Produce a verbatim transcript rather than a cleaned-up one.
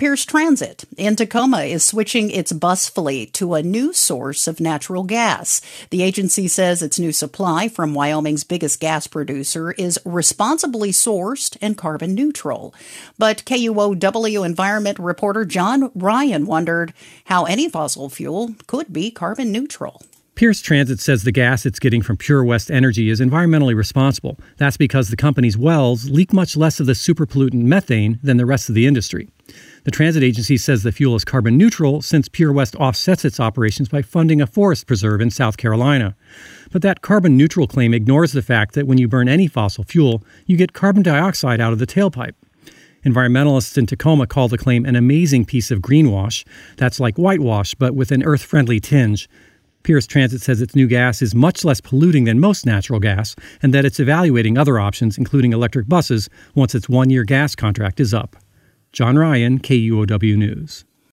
Pierce Transit in Tacoma is switching its bus fleet to a new source of natural gas. The agency says its new supply from Wyoming's biggest gas producer is responsibly sourced and carbon neutral. But K U O W environment reporter John Ryan wondered how any fossil fuel could be carbon neutral. Pierce Transit says the gas it's getting from Pure West Energy is environmentally responsible. That's because the company's wells leak much less of the super pollutant methane than the rest of the industry. The transit agency says the fuel is carbon neutral since Pure West offsets its operations by funding a forest preserve in South Carolina. But that carbon neutral claim ignores the fact that when you burn any fossil fuel, you get carbon dioxide out of the tailpipe. Environmentalists in Tacoma call the claim an amazing piece of greenwash. That's like whitewash, but with an earth-friendly tinge. Pierce Transit says its new gas is much less polluting than most natural gas, and that it's evaluating other options, including electric buses, once its one-year gas contract is up. John Ryan, K U O W News.